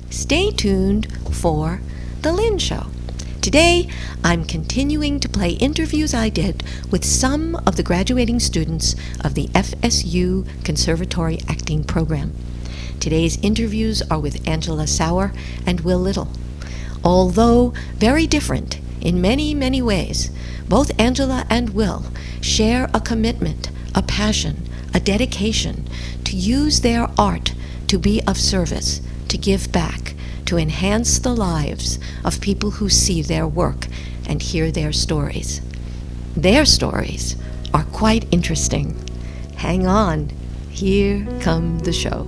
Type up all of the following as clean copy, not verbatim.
Stay tuned for The Lynn Show. Today, I'm continuing to play interviews I did with some of the graduating students of the FSU Conservatory Acting Program. Today's interviews are with Angela Sauer and Will Little. Although very different in many, many ways, both Angela and Will share a commitment, a passion, a dedication to use their art to be of service, to give back, to enhance the lives of people who see their work and hear their stories. Their stories are quite interesting. Hang on, here comes the show.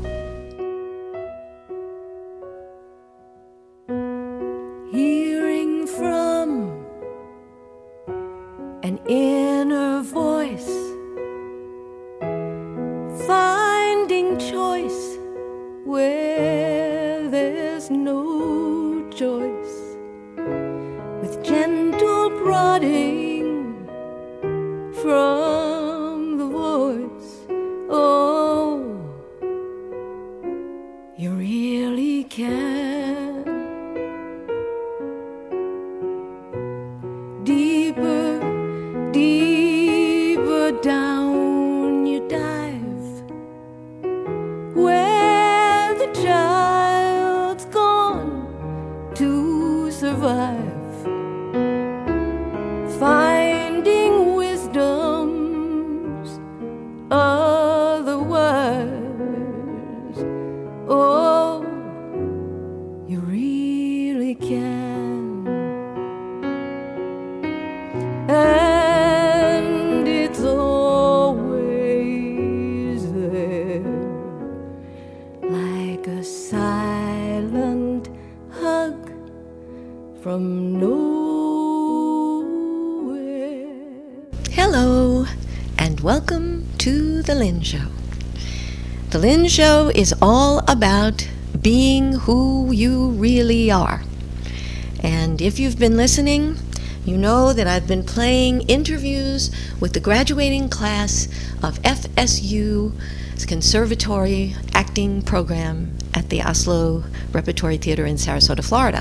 Hearing from an inner voice, finding choice where there's no choice, with gentle prodding from the voice. Oh, you really can. Deeper, deeper down you dive, where the child's gone to survive, finding wisdom's otherwise. Oh, you really can. And it's always there, like a silent hug from nowhere. Hello, and welcome to The Lynn Show. The Lynn Show is all about being who you really are. And if you've been listening, you know that I've been playing interviews with the graduating class of FSU's Conservatory Acting Program at the Oslo Repertory Theater in Sarasota, Florida.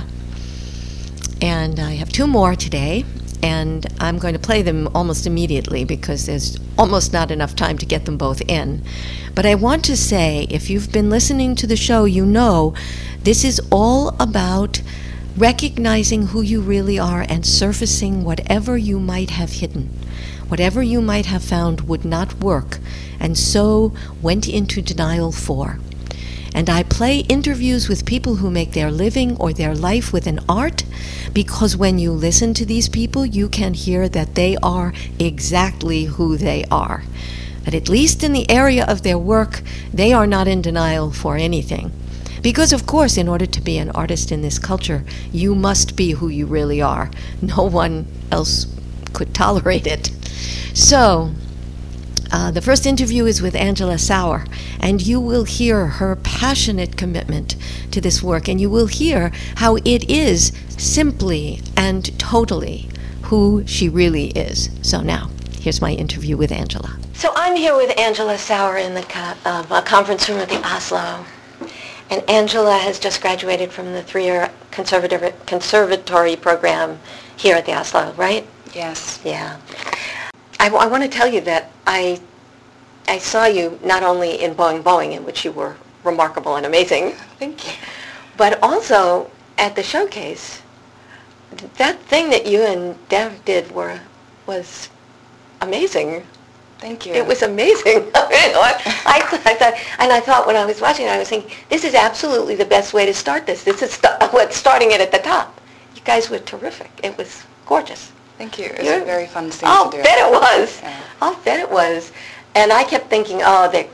And I have two more today, and I'm going to play them almost immediately because there's almost not enough time to get them both in. But I want to say, if you've been listening to the show, you know this is all about recognizing who you really are and surfacing whatever you might have hidden, whatever you might have found would not work, and so went into denial for. And I play interviews with people who make their living or their life with an art, because when you listen to these people, you can hear that they are exactly who they are. That at least in the area of their work, they are not in denial for anything. Because, of course, in order to be an artist in this culture, you must be who you really are. No one else could tolerate it. So, the first interview is with Angela Sauer, and you will hear her passionate commitment to this work, and you will hear how it is simply and totally who she really is. So now, here's my interview with Angela. So I'm here with Angela Sauer in the conference room at the Oslo. And Angela has just graduated from the 3-year conservatory program here at the Oslo, right? Yes. Yeah. I want to tell you that I saw you not only in Boing Boing, in which you were remarkable and amazing. Thank you. But also at the showcase. That thing that you and Dev did was amazing. Thank you. It was amazing. I thought when I was watching it, I was thinking, this is absolutely the best way to start this. This is starting it at the top. You guys were terrific. It was gorgeous. Thank you. It was a very fun thing I'll to do. bet it was. Yeah. I'll bet it was. And I kept thinking, you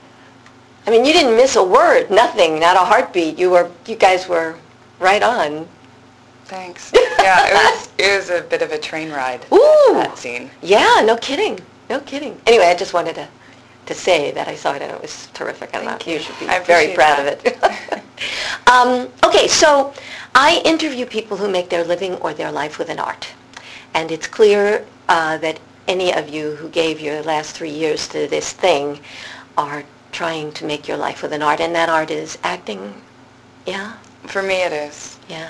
didn't miss a word, nothing, not a heartbeat. You guys were right on. Thanks. Yeah, it was a bit of a train ride. Ooh. That scene. Yeah, no kidding. No kidding. Anyway, I just wanted to say that I saw it and it was terrific. Thank you. You should be I very proud that. of it. Okay, so I interview people who make their living or their life with an art. And it's clear that any of you who gave your last 3 years to this thing are trying to make your life with an art. And that art is acting. Yeah? For me, it is. Yeah.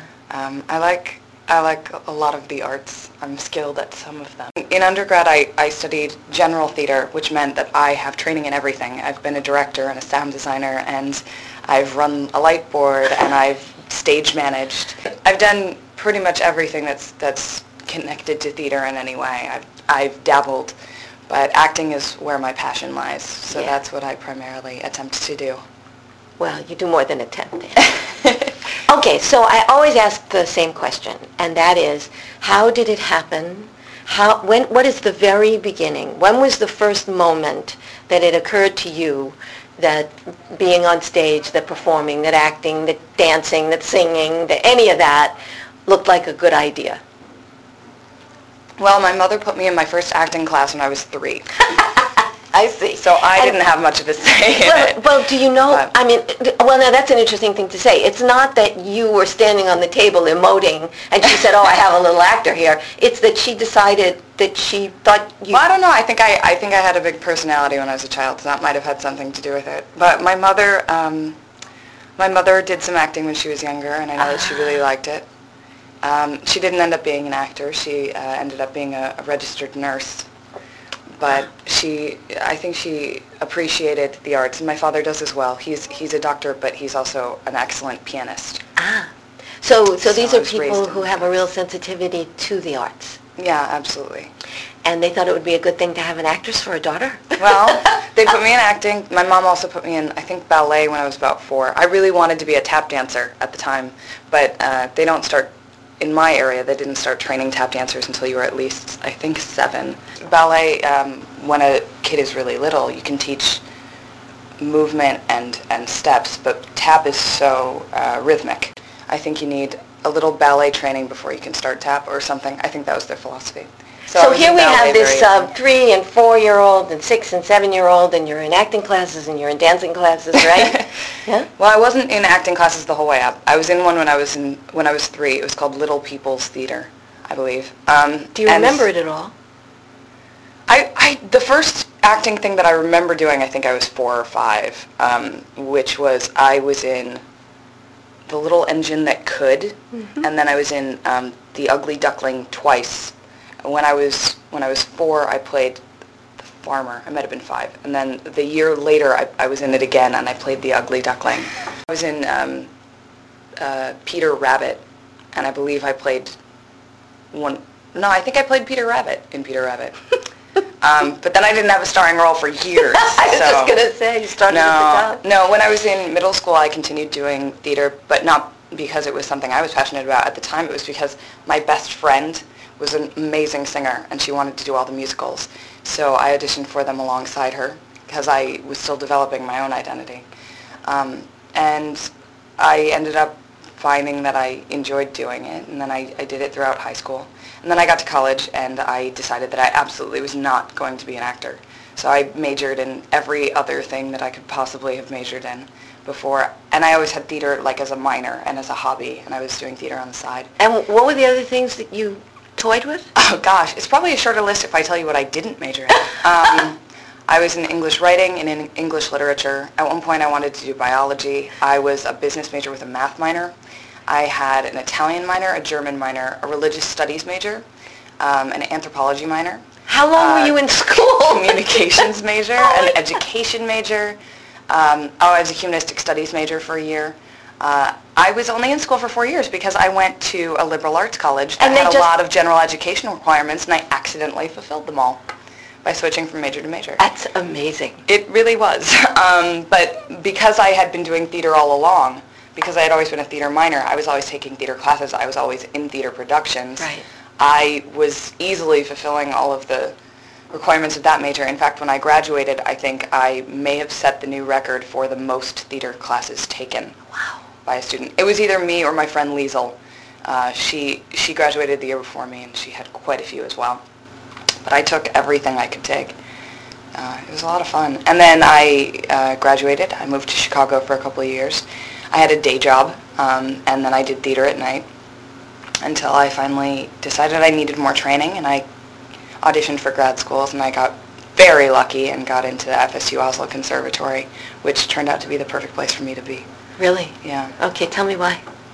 I like a lot of the arts. I'm skilled at some of them. In undergrad, I studied general theater, which meant that I have training in everything. I've been a director and a sound designer, and I've run a light board, and I've stage managed. I've done pretty much everything that's connected to theater in any way. I've dabbled, but acting is where my passion lies, so Yeah. that's what I primarily attempt to do. Well, you do more than attempt. Okay, so I always ask the same question, and that is, how did it happen? What is the very beginning? When was the first moment that it occurred to you that being on stage, that performing, that acting, that dancing, that singing, that any of that looked like a good idea? Well, my mother put me in my first acting class when I was 3. I see. So I didn't have much of a say in it. Well, do you know, now that's an interesting thing to say. It's not that you were standing on the table emoting and she said, oh, I have a little actor here. It's that she decided that she thought you... Well, I don't know. I think I had a big personality when I was a child, so that might have had something to do with it. But my mother did some acting when she was younger, and I know that she really liked it. She didn't end up being an actor. She ended up being a registered nurse. But I think she appreciated the arts, and my father does as well. He's a doctor, but he's also an excellent pianist. So these I are was people raised who in have a real sensitivity to the arts. Yeah, absolutely. And they thought it would be a good thing to have an actress for a daughter? Well, they put me in acting. My mom also put me in, I think, ballet when I was about 4. I really wanted to be a tap dancer at the time, but they don't start, in my area, they didn't start training tap dancers until you were at least, I think, 7. Ballet, when a kid is really little, you can teach movement and steps, but tap is so rhythmic. I think you need a little ballet training before you can start tap or something. I think that was their philosophy. So here we have this 3 and 4-year-old and 6 and 7-year-old, and you're in acting classes and you're in dancing classes, right? Yeah. Well, I wasn't in acting classes the whole way up. I was in one when I was 3. It was called Little People's Theater, I believe. Do you remember it at all? The first acting thing that I remember doing, I think I was 4 or 5, which was I was in The Little Engine That Could, and then I was in The Ugly Duckling twice. When I was 4, I played the farmer. I might have been 5. And then the year later, I was in it again, and I played the Ugly Duckling. I was in Peter Rabbit, and I believe I played one. No, I think I played Peter Rabbit in Peter Rabbit. But then I didn't have a starring role for years. I was just going to say, you started at the top. No, when I was in middle school, I continued doing theater, but not because it was something I was passionate about at the time. It was because my best friend was an amazing singer, and she wanted to do all the musicals. So I auditioned for them alongside her because I was still developing my own identity. And I ended up finding that I enjoyed doing it, and then I did it throughout high school. And then I got to college, and I decided that I absolutely was not going to be an actor. So I majored in every other thing that I could possibly have majored in before. And I always had theater like as a minor and as a hobby, and I was doing theater on the side. And what were the other things that you toyed with? Oh gosh, it's probably a shorter list if I tell you what I didn't major in. I was in English writing and in English literature. At one point I wanted to do biology. I was a business major with a math minor. I had an Italian minor, a German minor, a religious studies major, an anthropology minor. How long were you in school? Communications major, an education major. I was a humanistic studies major for a year. I was only in school for 4 years because I went to a liberal arts college that had a lot of general education requirements, and I accidentally fulfilled them all by switching from major to major. That's amazing. It really was. But because I had been doing theater all along, because I had always been a theater minor, I was always taking theater classes, I was always in theater productions. Right. I was easily fulfilling all of the requirements of that major. In fact, when I graduated, I think I may have set the new record for the most theater classes taken. Wow. By a student. It was either me or my friend Liesel. She graduated the year before me, and she had quite a few as well. But I took everything I could take. It was a lot of fun. And then I graduated. I moved to Chicago for a couple of years. I had a day job, and then I did theater at night until I finally decided I needed more training, and I auditioned for grad schools, and I got very lucky and got into the FSU Oslo Conservatory, which turned out to be the perfect place for me to be. Really? Yeah. Okay, tell me why.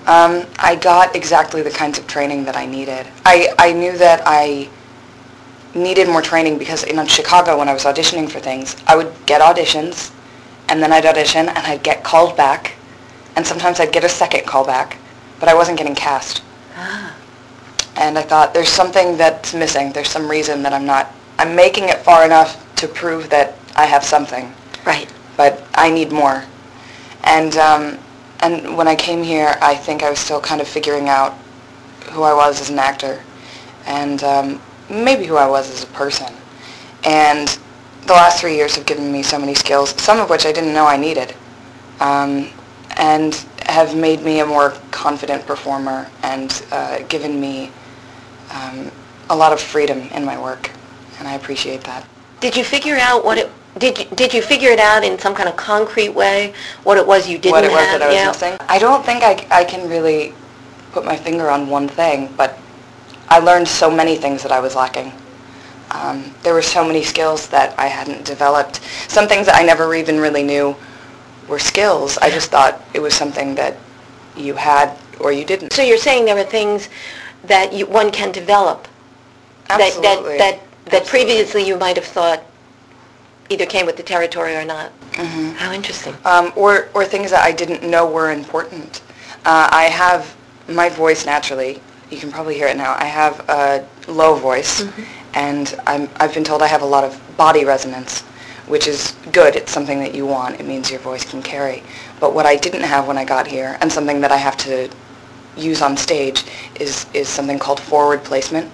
I got exactly the kinds of training that I needed. I knew that I needed more training because in Chicago, when I was auditioning for things, I would get auditions, and then I'd audition, and I'd get called back, and sometimes I'd get a second call back, but I wasn't getting cast. Ah. And I thought, there's something that's missing. There's some reason that I'm making it far enough to prove that I have something. Right. But I need more. And when I came here, I think I was still kind of figuring out who I was as an actor, and maybe who I was as a person. And the last 3 years have given me so many skills, some of which I didn't know I needed, and have made me a more confident performer and given me a lot of freedom in my work, and I appreciate that. Did you figure out what it? Did you figure it out in some kind of concrete way? What it was you didn't have? What it was that I was missing? I don't think I can really put my finger on one thing, but I learned so many things that I was lacking. There were so many skills that I hadn't developed. Some things that I never even really knew were skills. I just thought it was something that you had or you didn't. So you're saying there are things that one can develop. Absolutely. That previously you might have thought either came with the territory or not. Mm-hmm. How interesting. Or things that I didn't know were important. I have my voice naturally. You can probably hear it now. I have a low voice, mm-hmm. and I've been told I have a lot of body resonance, which is good. It's something that you want. It means your voice can carry. But what I didn't have when I got here, and something that I have to use on stage, is something called forward placement,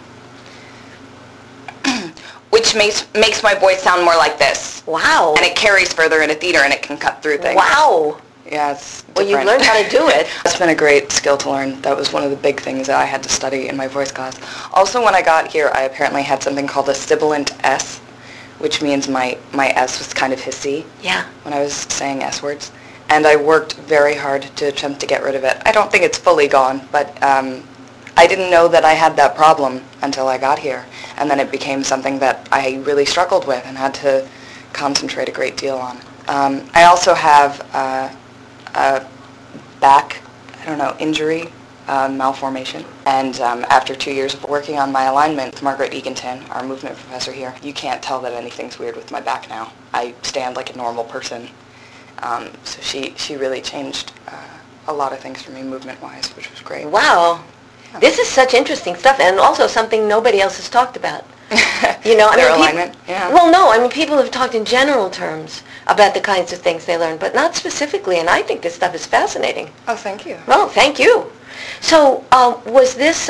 which makes my voice sound more like this. Wow. And it carries further in a theater, and it can cut through things. Wow. Yeah, it's different. Well, you've learned how to do it. It's been a great skill to learn. That was one of the big things that I had to study in my voice class. Also, when I got here, I apparently had something called a sibilant S, which means my S was kind of hissy. Yeah. When I was saying S words. And I worked very hard to attempt to get rid of it. I don't think it's fully gone, but I didn't know that I had that problem until I got here. And then it became something that I really struggled with and had to concentrate a great deal on. I also have a back, injury, malformation. And after 2 years of working on my alignment with Margaret Eganton, our movement professor here, you can't tell that anything's weird with my back now. I stand like a normal person. So she really changed a lot of things for me movement-wise, which was great. Wow. Yeah. This is such interesting stuff, and also something nobody else has talked about. Their alignment? Yeah. Well, no, people have talked in general terms about the kinds of things they learn, but not specifically, and I think this stuff is fascinating. Oh, thank you. Oh, thank you. So, was this,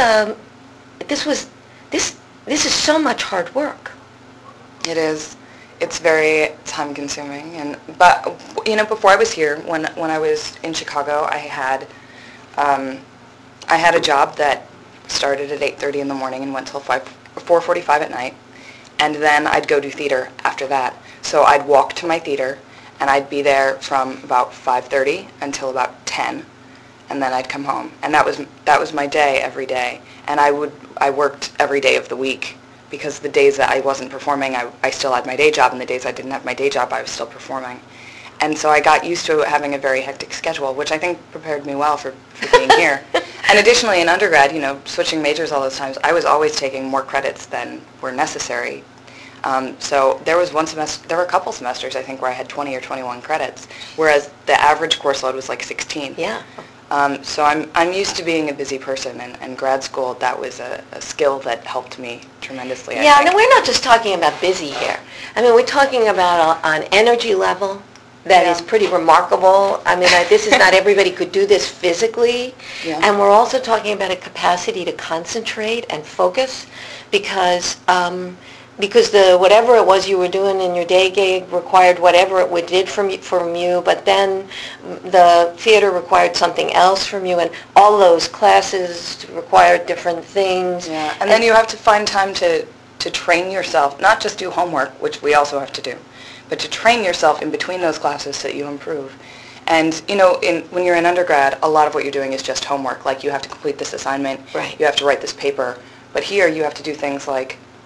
this is so much hard work. It is. It's very time-consuming, but before I was here, when I was in Chicago, I had a job that started at 8:30 in the morning and went till 4:45 at night, and then I'd go do theater after that. So I'd walk to my theater, and I'd be there from about 5:30 until about 10, and then I'd come home, and that was my day every day, and I worked every day of the week. Because the days that I wasn't performing, I still had my day job, and the days I didn't have my day job, I was still performing. And so I got used to having a very hectic schedule, which I think prepared me well for being here. And additionally, in undergrad, switching majors all those times, I was always taking more credits than were necessary. So there were a couple semesters, I think, where I had 20 or 21 credits, whereas the average course load was like 16. Yeah. So I'm used to being a busy person, and grad school, that was a skill that helped me tremendously, I think. No, we're not just talking about busy here. We're talking about an energy level that is pretty remarkable. This is not everybody could do this physically. Yeah. And we're also talking about a capacity to concentrate and focus because whatever it was you were doing in your day gig required whatever it did from you, but then the theater required something else from you, and all those classes required different things. Yeah, and then you have to find time to train yourself, not just do homework, which we also have to do, but to train yourself in between those classes so that you improve. And, when you're in undergrad, a lot of what you're doing is just homework. Like, you have to complete this assignment. Right. You have to write this paper. But here, you have to do things like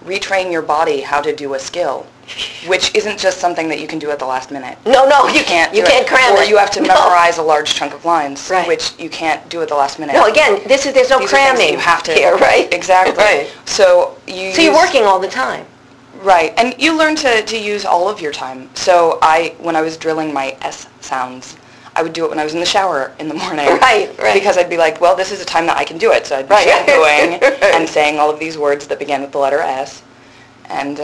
retrain your body how to do a skill, which isn't just something that you can do at the last minute. No, you can't cram it. Or you have to memorize a large chunk of lines, right. which you can't do at the last minute. No, again, there's no These cramming you have to, here, right? Exactly. Right. So you're working all the time. Right, and you learn to use all of your time. So when I was drilling my S sounds, I would do it when I was in the shower in the morning. Right. Because I'd be like, well, this is a time that I can do it. So I'd be shampooing and saying all of these words that began with the letter S. And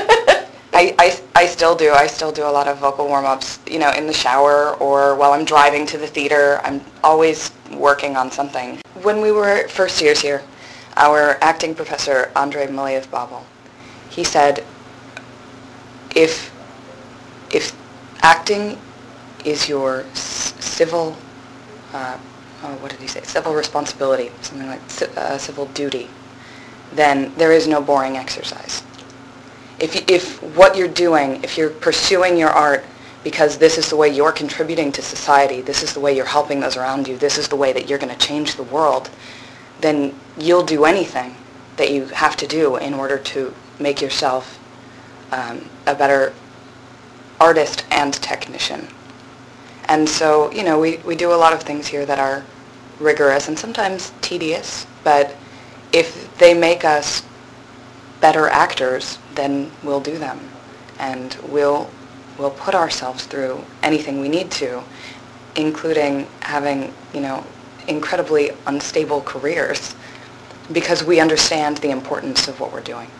I still do. I still do a lot of vocal warm-ups, in the shower or while I'm driving to the theater. I'm always working on something. When we were first years here, our acting professor, Andrei Malayev-Babel, he said, if acting is your civil, what did he say? Civil responsibility, something like civil duty, then there is no boring exercise. If what you're doing, if you're pursuing your art because this is the way you're contributing to society, this is the way you're helping those around you, this is the way that you're going to change the world, then you'll do anything that you have to do in order to make yourself a better artist and technician. And so, we do a lot of things here that are rigorous and sometimes tedious, but if they make us better actors, then we'll do them. And we'll put ourselves through anything we need to, including having, incredibly unstable careers, because we understand the importance of what we're doing.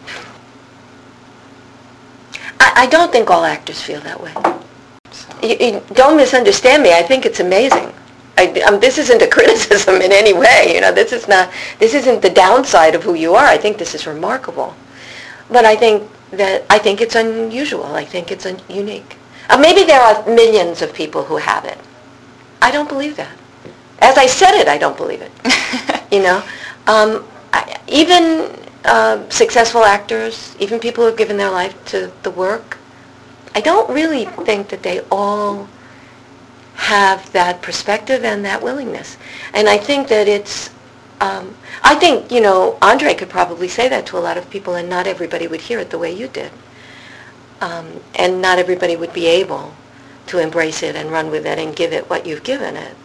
I don't think all actors feel that way. You don't misunderstand me. I think it's amazing. This isn't a criticism in any way. This isn't the downside of who you are. I think this is remarkable. But I think it's unusual. I think it's unique. Maybe there are millions of people who have it. I don't believe that. As I said it, I don't believe it. Even successful actors, even people who have given their life to the work, I don't really think that they all have that perspective and that willingness. And I think that Andre could probably say that to a lot of people, and not everybody would hear it the way you did. And not everybody would be able to embrace it and run with it and give it what you've given it.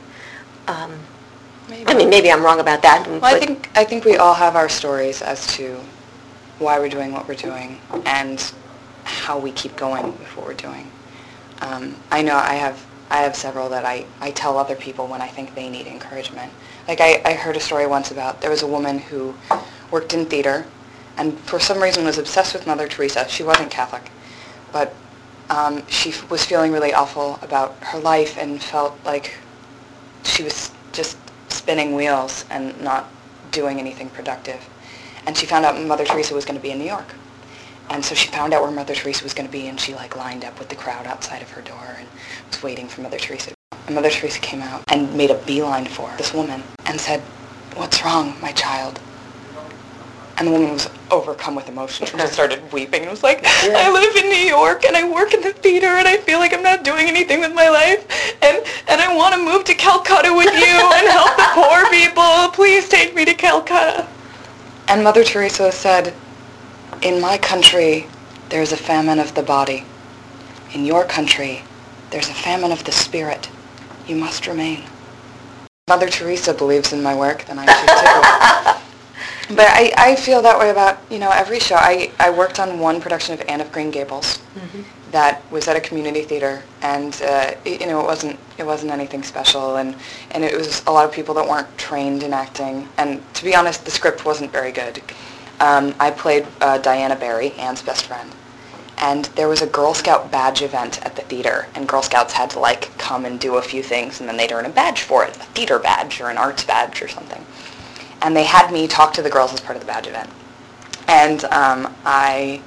Maybe I'm wrong about that. Well, I think we all have our stories as to why we're doing what we're doing and how we keep going with what we're doing. I know I have several that I tell other people when I think they need encouragement. Like I heard a story once about there was a woman who worked in theater and for some reason was obsessed with Mother Teresa. She wasn't Catholic, but she was feeling really awful about her life and felt like she was just spinning wheels and not doing anything productive. And she found out Mother Teresa was going to be in New York. And so she found out where Mother Teresa was going to be, and she lined up with the crowd outside of her door and was waiting for Mother Teresa. And Mother Teresa came out and made a beeline for this woman and said, "What's wrong, my child?" And the woman was overcome with emotion and just started weeping and was like, "I live in New York and I work in the theater and I feel like I'm not doing anything with my life and I want to move to Calcutta with you and help the poor people. Please take me to Calcutta." And Mother Teresa said, "In my country, there's a famine of the body. In your country, there's a famine of the spirit. You must remain." Mother Teresa believes in my work, then I should too. But I feel that way about, every show. I worked on one production of Anne of Green Gables that was at a community theater, and it wasn't anything special, and it was a lot of people that weren't trained in acting, and to be honest, the script wasn't very good. I played Diana Barry, Anne's best friend, and there was a Girl Scout badge event at the theater, and Girl Scouts had to come and do a few things, and then they'd earn a badge for it, a theater badge or an arts badge or something. And they had me talk to the girls as part of the badge event. And I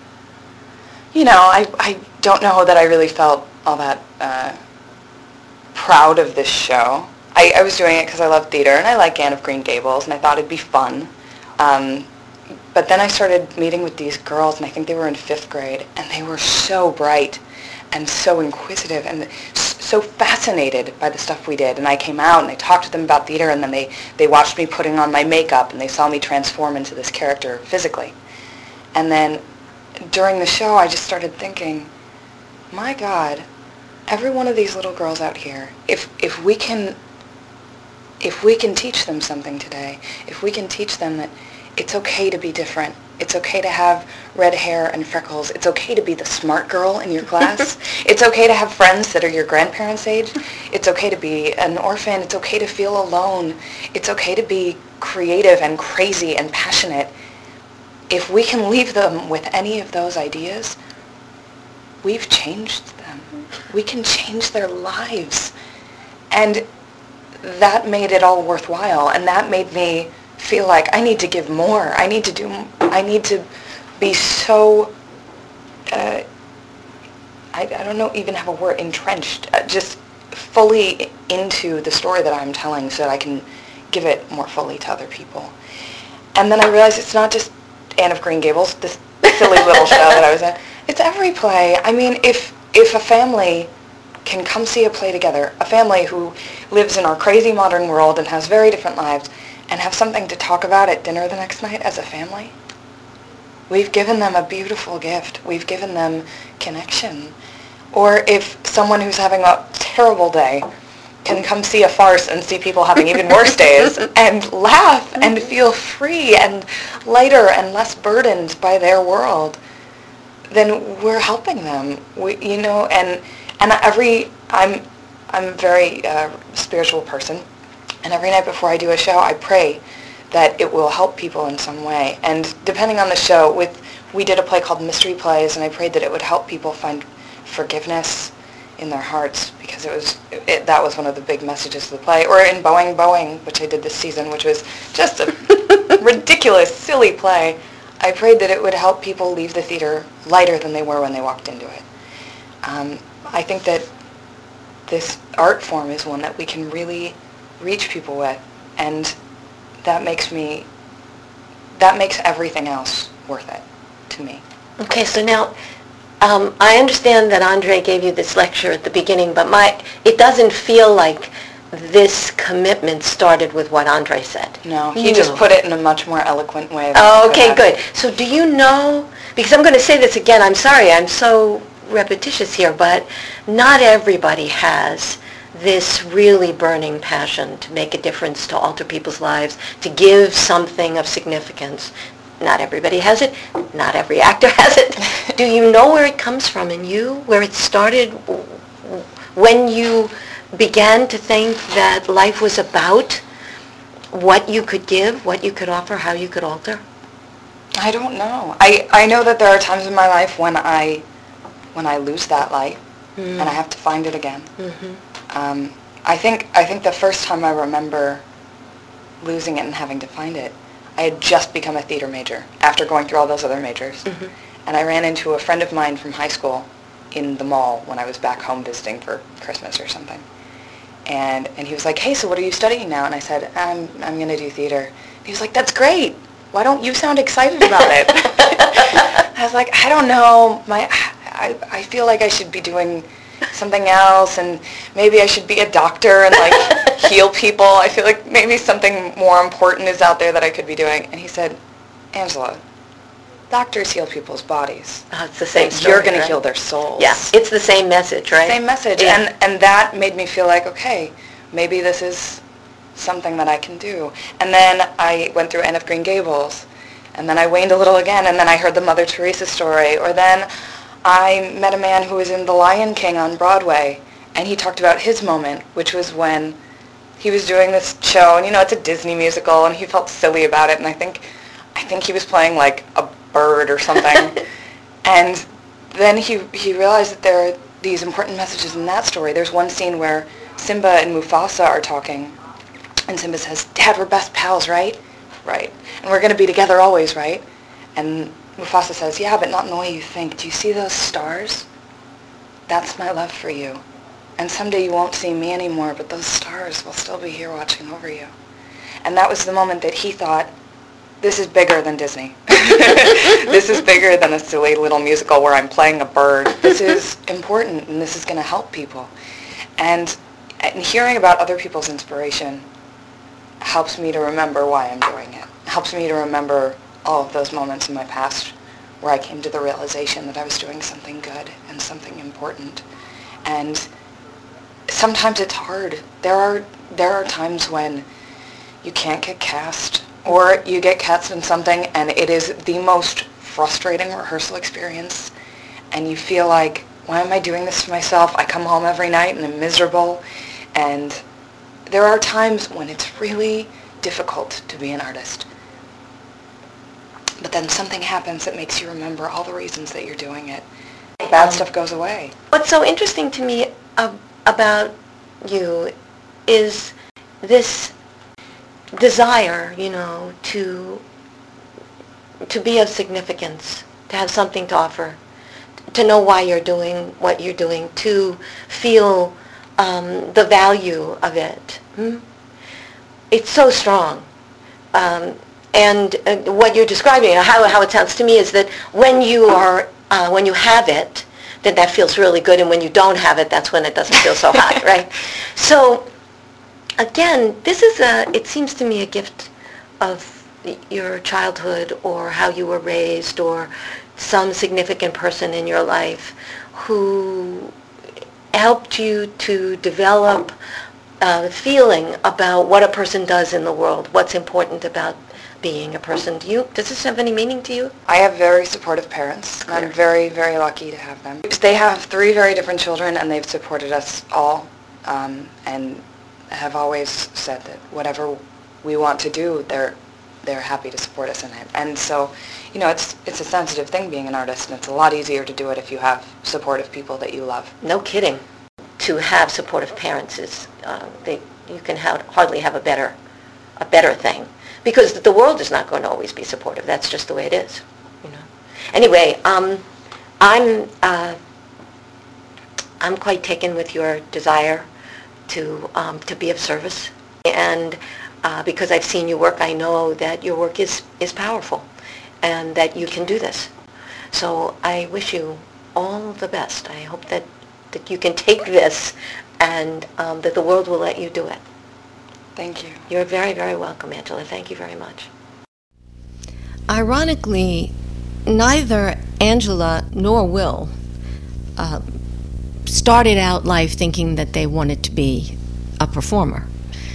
don't know that I really felt all that proud of this show. I was doing it because I love theater, and I like Anne of Green Gables, and I thought it'd be fun. But then I started meeting with these girls, and I think they were in 5th grade, and they were so bright and so inquisitive and so fascinated by the stuff we did. And I came out and I talked to them about theater, and then they watched me putting on my makeup, and they saw me transform into this character physically. And then during the show, I just started thinking, my God, every one of these little girls out here, if we can teach them something today, if we can teach them that it's okay to be different, it's okay to have red hair and freckles, it's okay to be the smart girl in your class, it's okay to have friends that are your grandparents' age, it's okay to be an orphan, it's okay to feel alone, it's okay to be creative and crazy and passionate. If we can leave them with any of those ideas, we've changed them. We can change their lives. And that made it all worthwhile, and that made me feel like I need to give more. I need to be so, I don't know, even have a word, entrenched, just fully into the story that I'm telling so that I can give it more fully to other people. And then I realized it's not just Anne of Green Gables, this silly little show that I was in. It's every play. I mean, if a family can come see a play together, a family who lives in our crazy modern world and has very different lives, and have something to talk about at dinner the next night as a family, we've given them a beautiful gift. We've given them connection. Or if someone who's having a terrible day can come see a farce and see people having even worse days and laugh and feel free and lighter and less burdened by their world, then we're helping them. I'm a very spiritual person, and every night before I do a show, I pray that it will help people in some way. And depending on the show, we did a play called Mystery Plays, and I prayed that it would help people find forgiveness in their hearts, because that was one of the big messages of the play. Or in Boeing, Boeing, which I did this season, which was just a ridiculous, silly play, I prayed that it would help people leave the theater lighter than they were when they walked into it. I think that this art form is one that we can really reach people with, and that makes everything else worth it to me. Okay, so now I understand that Andre gave you this lecture at the beginning, but it doesn't feel like this commitment started with what Andre said. No, he just put it in a much more eloquent way. Oh, okay, good. So do you know, because I'm going to say this again, I'm sorry, I'm so repetitious here, but not everybody has this really burning passion to make a difference, to alter people's lives, to give something of significance. Not everybody has it. Not every actor has it. Do you know where it comes from in you? Where it started? When you began to think that life was about what you could give, what you could offer, how you could alter? I don't know. I know that there are times in my life when I lose that light, and I have to find it again. Mm-hmm. I think the first time I remember losing it and having to find it, I had just become a theater major after going through all those other majors. Mm-hmm. And I ran into a friend of mine from high school in the mall when I was back home visiting for Christmas or something. And he was like, "Hey, so what are you studying now?" And I said, I'm going to do theater. And he was like, "That's great. Why don't you sound excited about it?" I was like, "I don't know. I feel like I should be doing something else, and maybe I should be a doctor and like heal people. I feel like maybe something more important is out there that I could be doing." And he said, "Angela, doctors heal people's bodies. Oh, it's the same story. You're going right? to heal their souls." Yeah, it's the same message, right? Same message. Yeah. And that made me feel like, okay, maybe this is something that I can do. And then I went through Anne of Green Gables, and then I waned a little again, and then I heard the Mother Teresa story, or then I met a man who was in The Lion King on Broadway, and he talked about his moment, which was when he was doing this show, and it's a Disney musical, and he felt silly about it, and I think he was playing like a bird or something. And then he realized that there are these important messages in that story. There's one scene where Simba and Mufasa are talking, and Simba says, "Dad, we're best pals, right?" "Right. And we're going to be together always, right?" And Mufasa says, "Yeah, but not in the way you think. Do you see those stars? That's my love for you. And someday you won't see me anymore, but those stars will still be here watching over you." And that was the moment that he thought, this is bigger than Disney. This is bigger than a silly little musical where I'm playing a bird. This is important, and this is going to help people. And hearing about other people's inspiration helps me to remember why I'm doing it. Helps me to remember all of those moments in my past where I came to the realization that I was doing something good and something important. And sometimes it's hard. There are times when you can't get cast, or you get cast in something and it is the most frustrating rehearsal experience, and you feel like, why am I doing this to myself? I come home every night and I'm miserable. And there are times when it's really difficult to be an artist. But then something happens that makes you remember all the reasons that you're doing it. Bad stuff goes away. What's so interesting to me about you is this desire, to be of significance, to have something to offer, to know why you're doing what you're doing, to feel the value of it. It's so strong. And what you're describing, how it sounds to me, is that when you have it, then that feels really good, and when you don't have it, that's when it doesn't feel so hot, right? So, again, it seems to me a gift of your childhood, or how you were raised, or some significant person in your life who helped you to develop a feeling about what a person does in the world, what's important about being a person. Does this have any meaning to you? I have very supportive parents. I'm very, very lucky to have them. They have 3 very different children, and they've supported us all, and have always said that whatever we want to do, they're happy to support us in it. And so, it's a sensitive thing being an artist, and it's a lot easier to do it if you have supportive people that you love. No kidding. To have supportive parents is, you can hardly have a better thing. Because the world is not going to always be supportive. That's just the way it is. Anyway, I'm quite taken with your desire to be of service, and because I've seen you work, I know that your work is powerful, and that you can do this. So I wish you all the best. I hope that you can take this, and that the world will let you do it. Thank you. You're very, very welcome, Angela. Thank you very much. Ironically, neither Angela nor Will started out life thinking that they wanted to be a performer.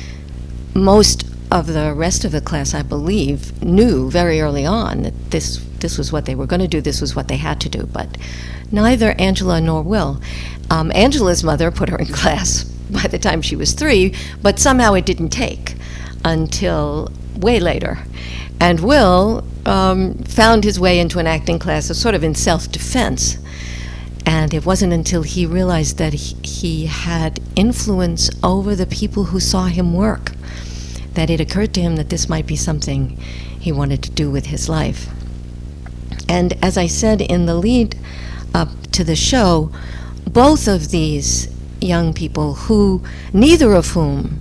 Most of the rest of the class, I believe, knew very early on that this was what they were going to do, this was what they had to do, but neither Angela nor Will. Angela's mother put her in class by the time she was 3, but somehow it didn't take until way later. And Will found his way into an acting class sort of in self-defense. And it wasn't until he realized that he had influence over the people who saw him work that it occurred to him that this might be something he wanted to do with his life. And as I said in the lead up to the show, both of these young people, neither of whom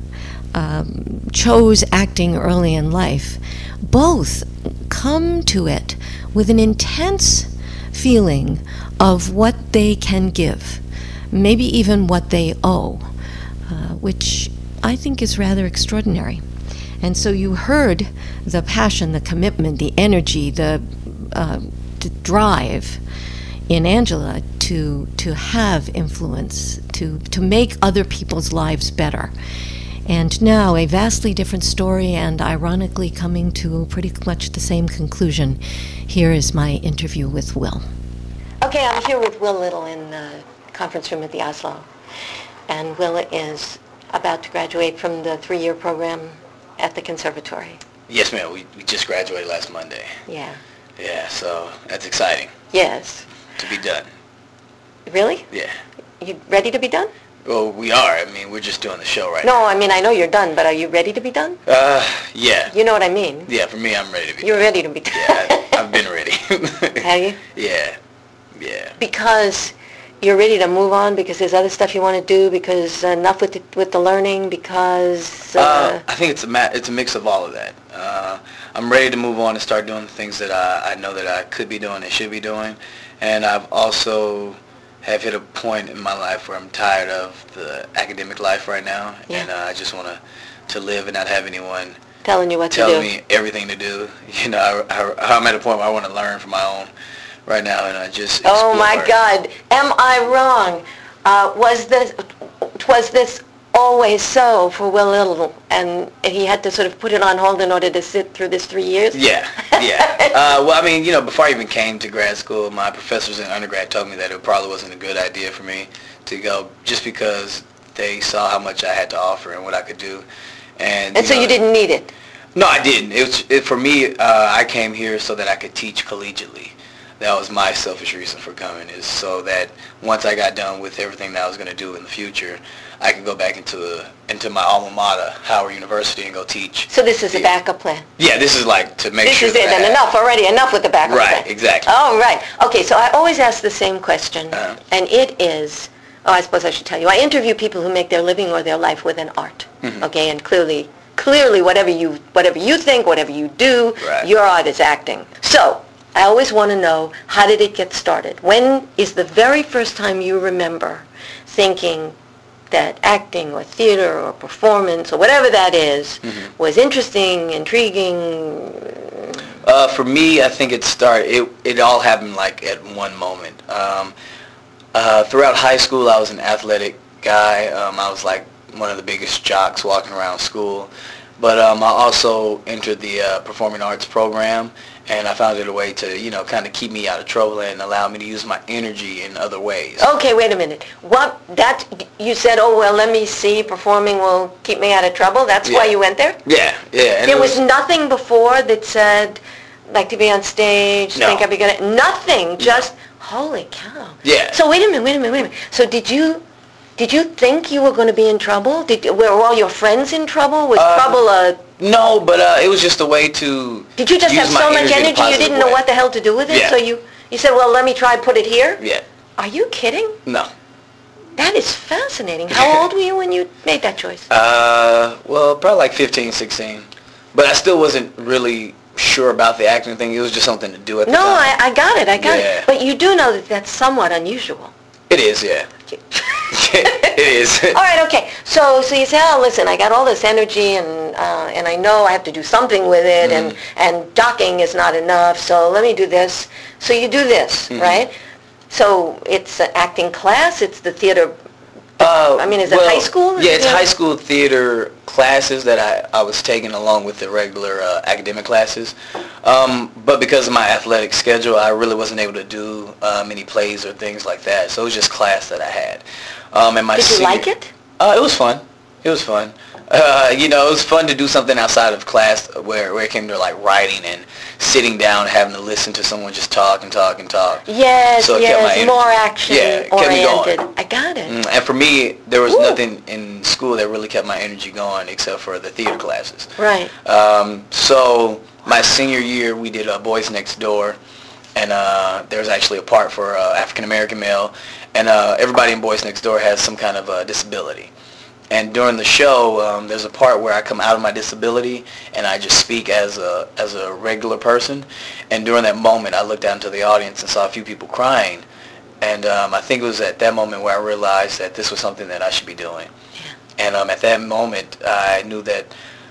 chose acting early in life, both come to it with an intense feeling of what they can give, maybe even what they owe, which I think is rather extraordinary. And so you heard the passion, the commitment, the energy, the drive in Angela to have influence, to make other people's lives better. And now a vastly different story, and ironically coming to pretty much the same conclusion. Here is my interview with Will. Okay, I'm here with Will Little in the conference room at the Oslo. And Will is about to graduate from the 3-year program at the conservatory. Yes, ma'am. We just graduated last Monday. Yeah. Yeah, so that's exciting. Yes. To be done. Really? Yeah. You ready to be done? Well, we are. I mean, we're just doing the show right now. No, I mean, I know you're done, but are you ready to be done? Yeah. You know what I mean? Yeah, for me, I'm ready to be You're done. ready to be done. Yeah, I've been ready. Have you? Yeah. Because you're ready to move on, because there's other stuff you want to do, because enough with the learning, because... I think it's a mix of all of that. I'm ready to move on and start doing the things that I know that I could be doing and should be doing. And I've also have hit a point in my life where I'm tired of the academic life right now. Yeah. And I just want to live and not have anyone telling you what to do. Telling me everything to do. I'm at a point where I want to learn for my own right now, and I just Oh my explore. God, am I wrong? Was this always so for Will Little, and he had to sort of put it on hold in order to sit through this 3 years? Yeah, yeah. Well, I mean, before I even came to grad school, my professors in undergrad told me that it probably wasn't a good idea for me to go, just because they saw how much I had to offer and what I could do. And So you didn't need it? No, I didn't. For me, I came here so that I could teach collegiately. That was my selfish reason for coming, is so that once I got done with everything that I was going to do in the future, I could go back into my alma mater, Howard University, and go teach. So this is a backup plan? Yeah, this is like to make sure This is it, and enough with the backup plan. Right, exactly. Oh, right. Okay, so I always ask the same question, and it is, I suppose I should tell you, I interview people who make their living or their life with an art, okay, and clearly whatever you think, whatever you do, right. Your art is acting. So, I always want to know, how did it get started? When is the very first time you remember thinking that acting or theater or performance or whatever that is was interesting, intriguing? For me, I think it all happened like at one moment. Throughout high school, I was an athletic guy. I was like one of the biggest jocks walking around school. But I also entered the performing arts program, and I found it a way to, kind of keep me out of trouble and allow me to use my energy in other ways. Okay, wait a minute. You said, oh, well, let me see, performing will keep me out of trouble? That's why you went there? Yeah. And there was nothing before that said, like to be on stage, no. think I'd be good at, nothing, just, holy cow. Yeah. So wait a minute. So did you think you were going to be in trouble? Were all your friends in trouble? Was trouble a... No, but it was just a way to... Did you just have so much energy you didn't know what the hell to do with it? Yeah. So you said, well, let me try put it here? Yeah. Are you kidding? No. That is fascinating. How old were you when you made that choice? Well, probably like 15, 16. But I still wasn't really sure about the acting thing. It was just something to do at the time. No, I got it. But you do know that that's somewhat unusual. It is, yeah. It is. All right, okay. So you say, oh, listen, I got all this energy, and I know I have to do something with it, and docking is not enough, so let me do this. So you do this, right? So it's an acting class, it's the theater, is it high school? Yeah, it's high school theater classes that I was taking along with the regular academic classes. But because of my athletic schedule, I really wasn't able to do many plays or things like that. So it was just class that I had. Did you like it? It was fun. It was fun. It was fun to do something outside of class where it came to like writing and sitting down, having to listen to someone just talk and talk and talk. Yes, so more action oriented. I got it. And for me, there was nothing in school that really kept my energy going except for the theater classes. Right. So my senior year, we did Boys Next Door, and there was actually a part for African American male, and everybody in Boys Next Door has some kind of disability. And during the show, there's a part where I come out of my disability and I just speak as a regular person. And during that moment, I looked out into the audience and saw a few people crying. And I think it was at that moment where I realized that this was something that I should be doing. Yeah. And at that moment, I knew that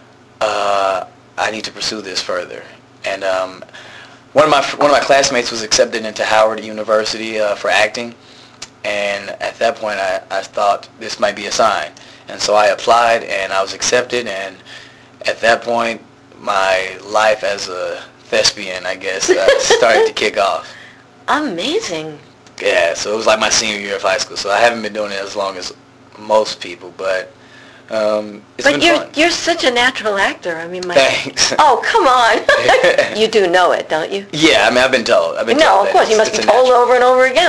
I need to pursue this further. And one of my classmates was accepted into Howard University for acting. And at that point, I thought this might be a sign. And so I applied, and I was accepted, and at that point, my life as a thespian, I guess, started to kick off. Amazing. Yeah, so it was like my senior year of high school, so I haven't been doing it as long as most people, but it's been fun. You're such a natural actor. Thanks. Oh, come on. You do know it, don't you? Yeah, I've been told. No, of course, you must be told over and over again.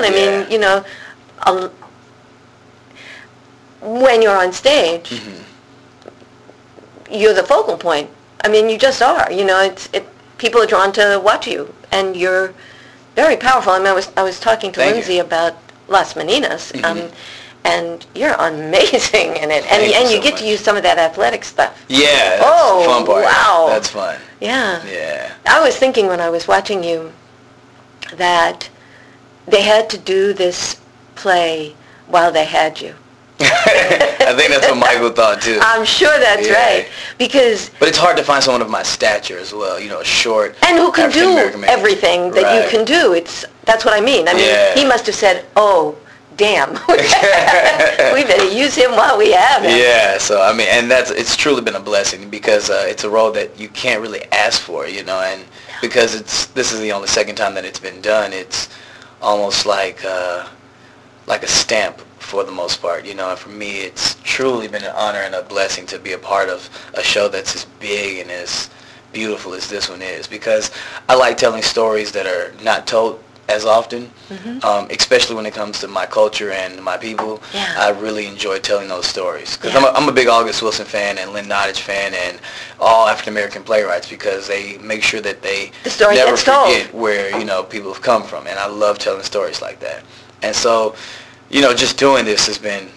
When you're on stage, you're the focal point. You just are. People are drawn to watch you, and you're very powerful. I was talking to Lindsay about Las Meninas, and you're amazing in it, and you get to use some of that athletic stuff. Yeah, that's the fun part. Wow, that's fun. Yeah. I was thinking when I was watching you that they had to do this play while they had you. I think that's what Michael thought too. I'm sure that's right. Because but it's hard to find someone of my stature as well. You know, short and who can do African-American man. everything that you can do. That's what I mean. I mean, he must have said, "Oh, damn, we better use him while we have him." Yeah. So I mean, and it's truly been a blessing because it's a role that you can't really ask for. You know, and because this is the only second time that it's been done, it's almost like a stamp for the most part, you know, and for me it's truly been an honor and a blessing to be a part of a show that's as big and as beautiful as this one is, because I like telling stories that are not told as often, especially when it comes to my culture and my people. I really enjoy telling those stories because I'm a big August Wilson fan and Lynn Nottage fan and all African American playwrights, because they make sure that they never forget where, you know, people have come from, and I love telling stories like that. And so, you know, just doing this has been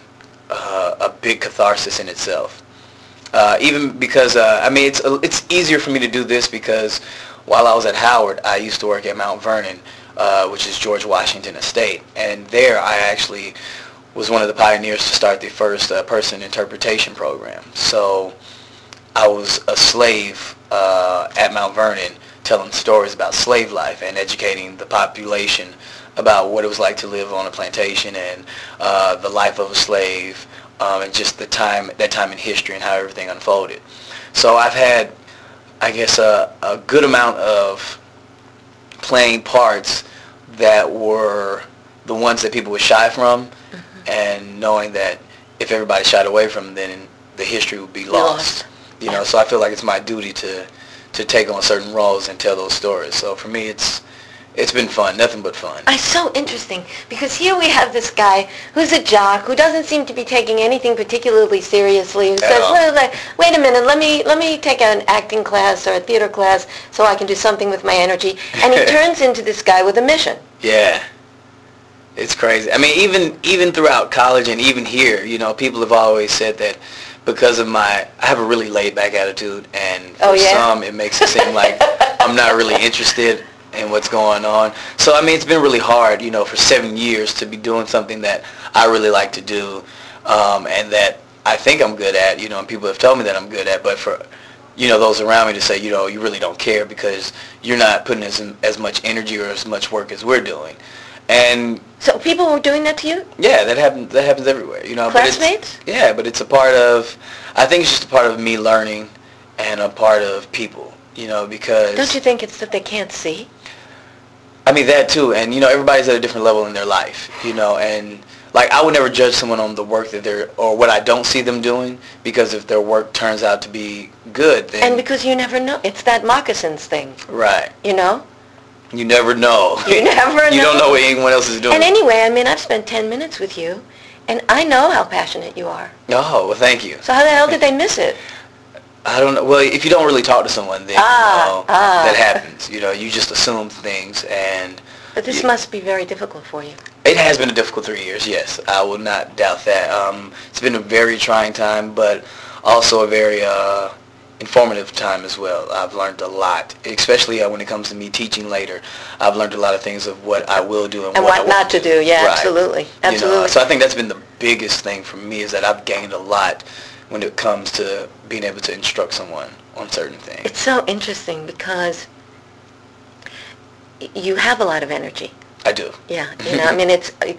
a big catharsis in itself. Even because, I mean, it's easier for me to do this because while I was at Howard, I used to work at Mount Vernon, which is George Washington Estate. And there I actually was one of the pioneers to start the first person interpretation program. So I was a slave at Mount Vernon telling stories about slave life and educating the population about what it was like to live on a plantation and the life of a slave and just that time in history and how everything unfolded. So I've had, I guess, a good amount of playing parts that were the ones that people were shy from, and knowing that if everybody shied away from them, then the history would be lost. You know, so I feel like it's my duty to take on certain roles and tell those stories. So for me, it's been fun, nothing but fun. It's so interesting because here we have this guy who's a jock who doesn't seem to be taking anything particularly seriously. Who says, "Wait a minute, let me take an acting class or a theater class so I can do something with my energy." And he turns into this guy with a mission. Yeah, it's crazy. I mean, even throughout college and even here, you know, people have always said that because of I have a really laid back attitude, and for some it makes it seem like I'm not really interested in what's going on. So I mean, it's been really hard, you know, for 7 years to be doing something that I really like to do, and that I think I'm good at, you know, and people have told me that I'm good at, but for, you know, those around me to say, you know, you really don't care because you're not putting as much energy or as much work as we're doing. And so people were doing that to you? Yeah, that happens everywhere, you know. Classmates? But it's a part of, I think it's just a part of me learning and a part of people, you know, because... Don't you think it's that they can't see? I mean, that too, and, you know, everybody's at a different level in their life, you know, and, like, I would never judge someone on the work that or what I don't see them doing, because if their work turns out to be good, then... And because you never know. It's that moccasins thing. Right. You know? You never know. You never know. You don't know what anyone else is doing. And anyway, I mean, I've spent 10 minutes with you, and I know how passionate you are. Oh, well, thank you. So how the hell did they miss it? I don't know. Well, if you don't really talk to someone, then that happens. You know, you just assume things, and... But this must be very difficult for you. It has been a difficult 3 years, yes. I will not doubt that. It's been a very trying time, but also a very informative time as well. I've learned a lot, especially when it comes to me teaching later. I've learned a lot of things of what I will do and what not to do. Yeah, right. Absolutely. Absolutely. You know, so I think that's been the biggest thing for me, is that I've gained a lot when it comes to being able to instruct someone on certain things. It's so interesting because you have a lot of energy. I do. Yeah, you know, I mean,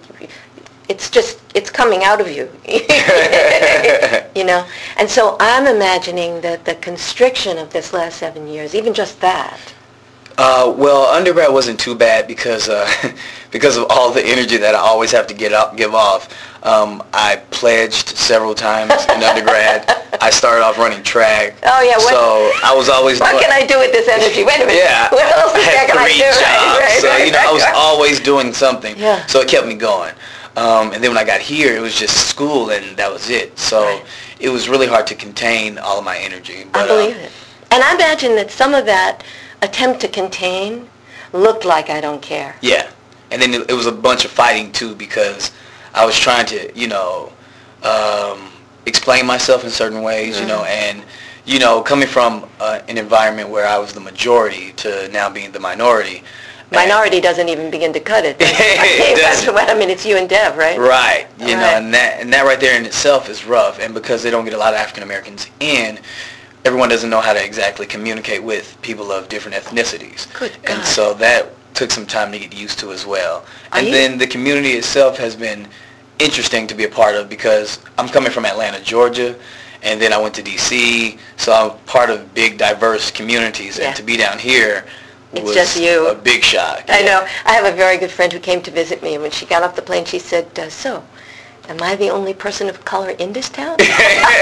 it's coming out of you, you know. And so I'm imagining that the constriction of this last 7 years, even just that. Well, undergrad wasn't too bad because of all the energy that I always have to give off. I pledged several times in undergrad. I started off running track. Oh yeah. So I was always. What can I do with this energy? Wait a minute. Yeah. What else can I do? Jobs, so you know, I was always doing something. Yeah. So it kept me going. And then when I got here, it was just school, and that was it. So it was really hard to contain all of my energy. But, I believe it. And I imagine that some of that attempt to contain looked like I don't care. Yeah. And then it was a bunch of fighting too, because I was trying to, you know, explain myself in certain ways, you know, and, you know, coming from an environment where I was the majority to now being the minority, Minority doesn't even begin to cut it. I mean, it's you and Dev, right? Right. You know, and that right there in itself is rough. And because they don't get a lot of African Americans in, everyone doesn't know how to exactly communicate with people of different ethnicities. Good God. And so that took some time to get used to as well. And then the community itself has been interesting to be a part of because I'm coming from Atlanta, Georgia, and then I went to D.C., so I'm part of big, diverse communities. And to be down here was just you. A big shock. I know. I have a very good friend who came to visit me, and when she got off the plane, she said, so, am I the only person of color in this town? Yeah,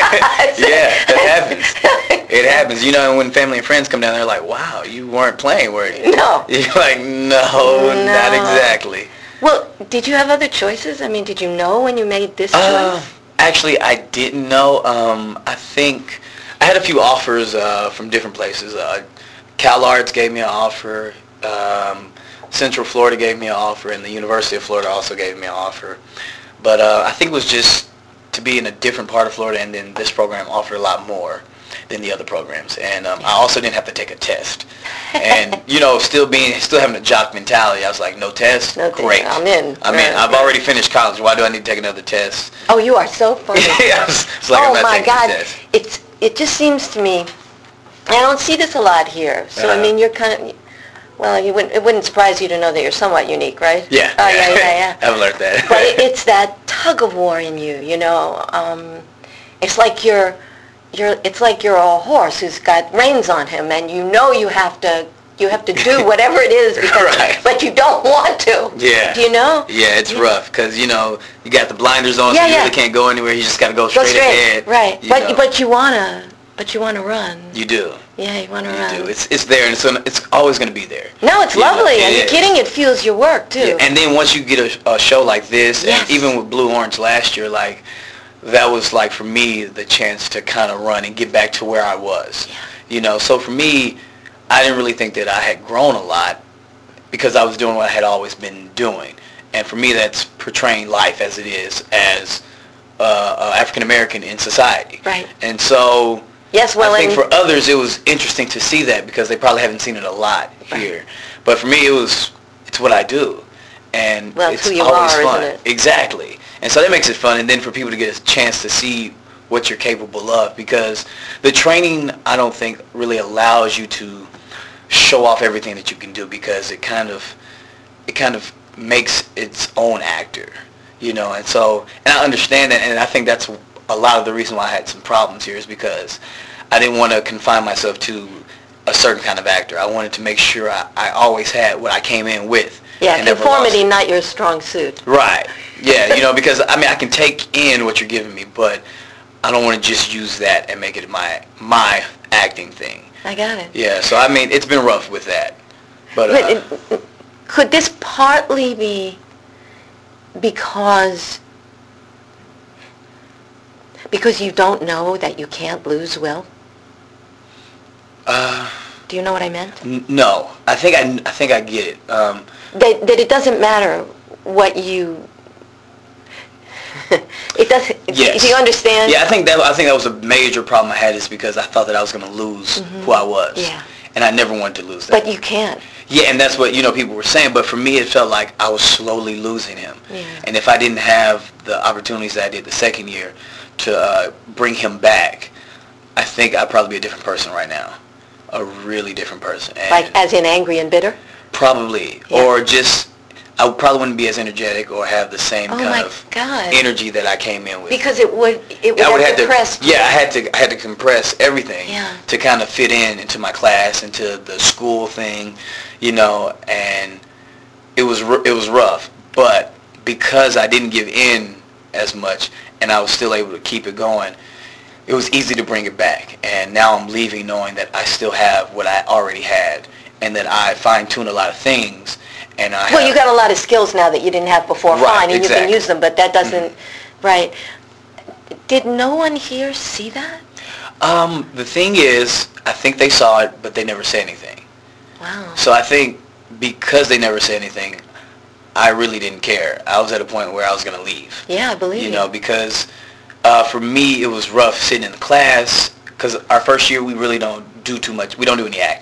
that happens. It happens. You know, when family and friends come down, they're like, wow, you weren't playing, were you? No. You're like, no, not exactly. Well, did you have other choices? I mean, did you know when you made this choice? Actually, I didn't know. I think I had a few offers from different places. Cal Arts gave me an offer. Central Florida gave me an offer, and the University of Florida also gave me an offer. But I think it was just to be in a different part of Florida, and then this program offered a lot more than the other programs. And I also didn't have to take a test. And, you know, still having a jock mentality, I was like, no test? Great. I'm in. I've already finished college. Why do I need to take another test? Oh, you are so funny. It's like, oh, my God. It just seems to me, I don't see this a lot here. So, I mean, you're kind of, well, it wouldn't surprise you to know that you're somewhat unique, right? Yeah. Oh, yeah. I've learned that. But it's that tug of war in you, you know. It's like you're a horse who's got reins on him, and you know you have to do whatever it is, because, but you don't want to. Yeah. Do you know? Yeah, it's rough because, you know, you got the blinders on, so you really can't go anywhere. You just got to go straight ahead. Right. But you wanna run. You do. Yeah, you wanna run. You do. It's there, and it's always going to be there. No, it's lovely, and you're kidding. It fuels your work too. Yeah. And then once you get a show like this, and even with Blue Orange last year, like, that was like for me the chance to kind of run and get back to where I was. Yeah. You know, so for me, I didn't really think that I had grown a lot because I was doing what I had always been doing. And for me, that's portraying life as it is as African American in society. Right. And so yes, well, I think for others it was interesting to see that because they probably haven't seen it a lot here. But for me, it's what I do, and it's who you always are, fun. isn't it? Exactly. And so that makes it fun, and then for people to get a chance to see what you're capable of, because the training, I don't think, really allows you to show off everything that you can do, because it kind of makes its own actor, you know. And so, and I understand that, and I think that's a lot of the reason why I had some problems here, is because I didn't want to confine myself to a certain kind of actor. I wanted to make sure I always had what I came in with. Yeah, conformity, not your strong suit. Right. Yeah, you know, because, I mean, I can take in what you're giving me, but I don't want to just use that and make it my acting thing. I got it. Yeah, so, I mean, it's been rough with that. But could this partly be because you don't know that you can't lose well? Do you know what I meant? No. I think I get it. That it doesn't matter what you... It doesn't... Yes. Do you understand? Yeah, I think that was a major problem I had, is because I thought that I was going to lose who I was. Yeah. And I never wanted to lose that. But you can't. Yeah, and that's what, you know, people were saying. But for me, it felt like I was slowly losing him. Yeah. And if I didn't have the opportunities that I did the second year to bring him back, I think I'd probably be a different person right now. A really different person. And like as in angry and bitter? Probably. Yeah. Or just, I probably wouldn't be as energetic or have the same kind of energy that I came in with. Because it would have compressed. Yeah, I had to compress everything to kind of fit into my class, into the school thing, you know, and it was rough. But because I didn't give in as much and I was still able to keep it going, it was easy to bring it back. And now I'm leaving knowing that I still have what I already had, and that I fine-tune a lot of things. And you got a lot of skills now that you didn't have before, fine, and you can use them, but that doesn't, right. Did no one here see that? The thing is, I think they saw it, but they never said anything. Wow. So I think because they never said anything, I really didn't care. I was at a point where I was going to leave. Yeah, I believe you. You know, because for me, it was rough sitting in the class, because our first year we really don't do too much. We don't do any acting, really.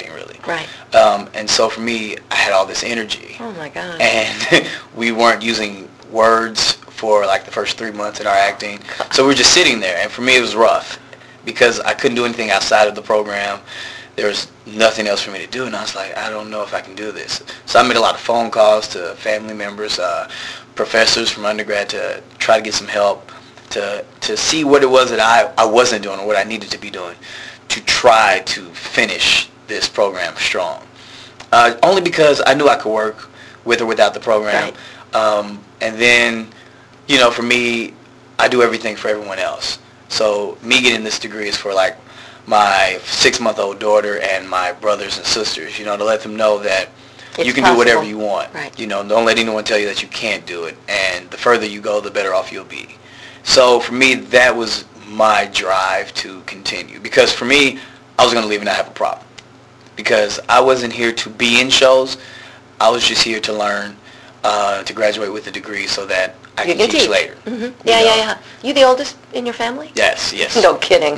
Right. And so for me, I had all this energy. Oh my God. And we weren't using words for like the first 3 months in our acting. So we were just sitting there. And for me, it was rough because I couldn't do anything outside of the program. There was nothing else for me to do. And I was like, I don't know if I can do this. So I made a lot of phone calls to family members, professors from undergrad to try to get some help, to see what it was that I wasn't doing or what I needed to be doing to try to finish this program strong. Only because I knew I could work with or without the program. Right. And then, you know, for me, I do everything for everyone else. So me getting this degree is for like my 6-month-old daughter and my brothers and sisters, you know, to let them know that you can possible. do whatever you want. Right. You know, don't let anyone tell you that you can't do it. And the further you go, the better off you'll be. So for me, that was my drive to continue. Because for me, I was going to leave and not have a problem. Because I wasn't here to be in shows. I was just here to learn, to graduate with a degree so that I You can can teach later. Mm-hmm. Yeah. You the oldest in your family? Yes. No kidding.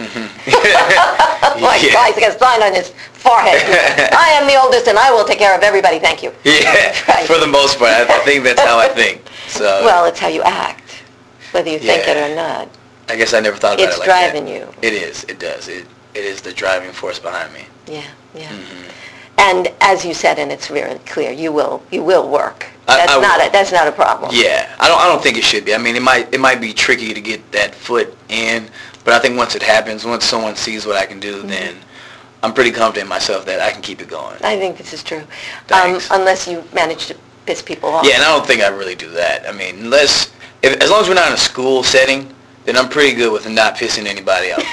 Mm-hmm. My guy's got a sign on his forehead. I am the oldest and I will take care of everybody, thank you. Yeah, Right. for the most part. I think that's how I think. So Well, it's how you act, whether you think it Yeah. or not. I guess I never thought about It's it like driving that. you. It is. It does. It is the driving force behind me. Yeah. Mm-hmm. And as you said, and it's very clear, you will work. I That's not a problem. Yeah, I don't think it should be. I mean, it might be tricky to get that foot in, but I think once it happens, once someone sees what I can do, then I'm pretty confident in myself that I can keep it going. I think this is true. Thanks. Unless you manage to piss people off. Yeah, and I don't think I really do that. I mean, as long as we're not in a school setting, then I'm pretty good with not pissing anybody off.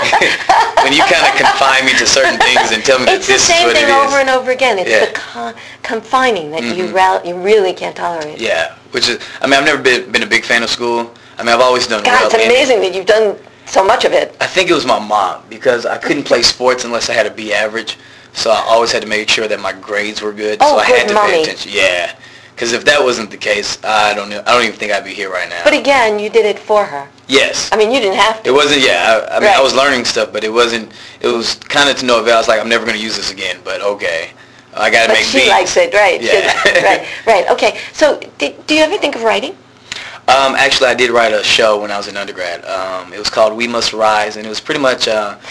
When you kind of confine me to certain things and tell me that It's the this is same what thing it is. over and over again. It's Yeah. the confining that Mm-hmm. you really can't tolerate. Yeah, which is, I mean, I've never been a big fan of school. I mean, I've always done God, well it's in it. amazing that you've done so much of it. I think it was my mom because I couldn't play sports unless I had a B average. So I always had to make sure that my grades were good. Oh, so I good had to mommy. pay attention. Yeah, because if that wasn't the case, I don't even think I'd be here right now. But again, you did it for her. Yes. I mean, you didn't have to. It wasn't. Yeah. I mean, Right. I was learning stuff, but it wasn't. It was kind of to no avail. I was like, I'm never going to use this again. But okay, I got to But make she beats. likes it, right? Yeah. Right. Okay. So, do you ever think of writing? Actually, I did write a show when I was in undergrad. It was called We Must Rise, and it was pretty much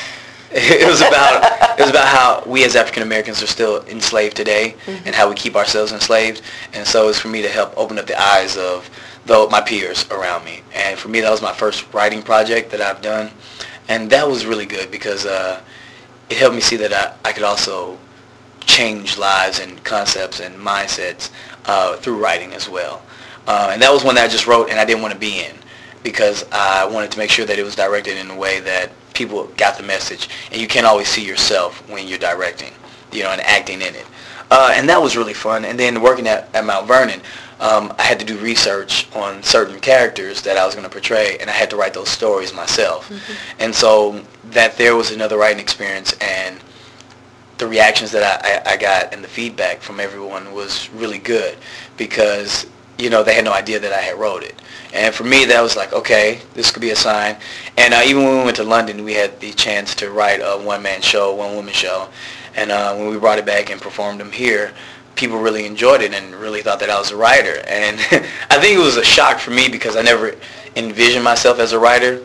it was about how we as African Americans are still enslaved today, and how we keep ourselves enslaved. And so it's for me to help open up the eyes of my peers around me. And for me, that was my first writing project that I've done, and that was really good because it helped me see that I could also change lives and concepts and mindsets through writing as well. And that was one that I just wrote and I didn't want to be in because I wanted to make sure that it was directed in a way that people got the message. And you can't always see yourself when you're directing, you know, and acting in it. And that was really fun. And then working at Mount Vernon, I had to do research on certain characters that I was going to portray, and I had to write those stories myself. And so that there was another writing experience, and the reactions that I got and the feedback from everyone was really good because, you know, they had no idea that I had wrote it. And for me, that was like, okay, this could be a sign. And even when we went to London, we had the chance to write a one-man show, one-woman show. And when we brought it back and performed them here, people really enjoyed it and really thought that I was a writer. And I think it was a shock for me because I never envisioned myself as a writer.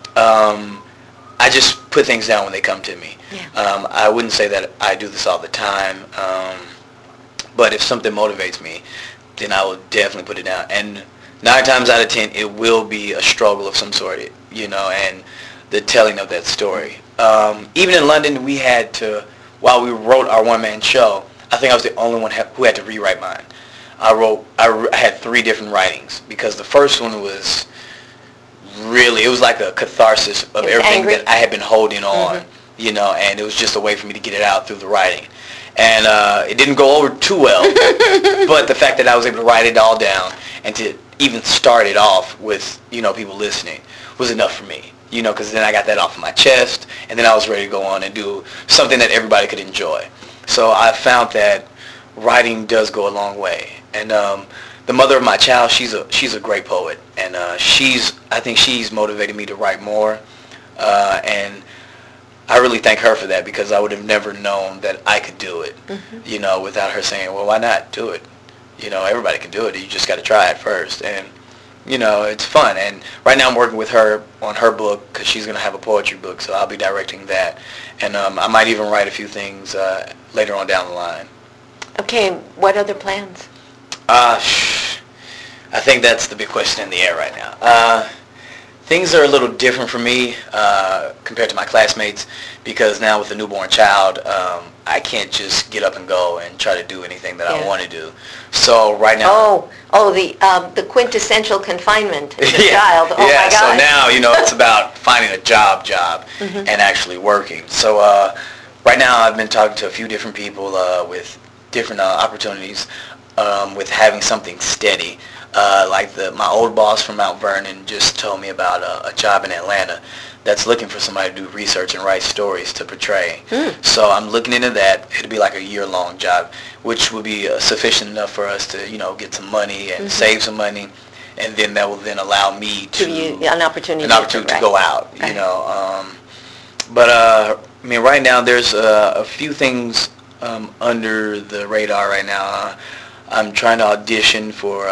I just put things down when they come to me. Yeah. I wouldn't say that I do this all the time, but if something motivates me, then I will definitely put it down. And 9 times out of 10, it will be a struggle of some sort, you know, and the telling of that story. Even in London, we had to, while we wrote our one-man show, I think I was the only one who had to rewrite mine. I had 3 different writings because the first one was really, it was like a catharsis of everything that I had been holding on, you know, and it was just a way for me to get it out through the writing. And it didn't go over too well, but the fact that I was able to write it all down and to even start it off with, you know, people listening was enough for me, you know, because then I got that off of my chest, and then I was ready to go on and do something that everybody could enjoy. So I found that writing does go a long way. And the mother of my child, she's a great poet, and I think she's motivated me to write more. And I really thank her for that, because I would have never known that I could do it, without her saying, well, why not do it? Everybody can do it. You just got to try it first. And, it's fun. And right now I'm working with her on her book, because she's going to have a poetry book, so I'll be directing that. And I might even write a few things later on down the line. Okay, what other plans? I think that's the big question in the air right now. Things are a little different for me compared to my classmates, because now with a newborn child, I can't just get up and go and try to do anything that I want to do. So right now... the quintessential confinement as a child. Oh my God. So now, it's about finding a job and actually working. So right now I've been talking to a few different people with different opportunities with having something steady. Like my old boss from Mount Vernon just told me about a job in Atlanta that's looking for somebody to do research and write stories to portray. So I'm looking into that. It'll be like a year-long job, which will be sufficient enough for us to, get some money and save some money, and then that will then allow me to an opportunity to go out. But right now there's a few things under the radar right now. I'm trying to audition for